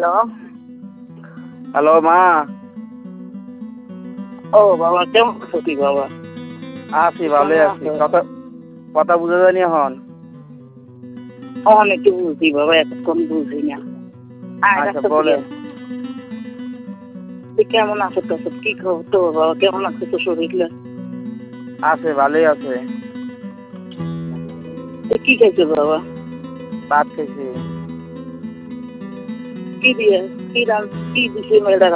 Hello. Hello মা। ও বাবা, কেমন আছো তুই বাবা? আছি, ভালোই আছি। কথা কথা বুঝা যায়নি এখন। অনেকে বুঝি বাবা, এতক্ষণ বুঝি না। আচ্ছা বলেন। তুই কেমন আছো? তো কি খবর তো বাবা? কেমন আছে তো শরীরটা? আছে, ভালোই আছে। কি খাইছো বাবা? ভাত খাইছি। কি দিয়ে? কি দিছে মেয়েটা?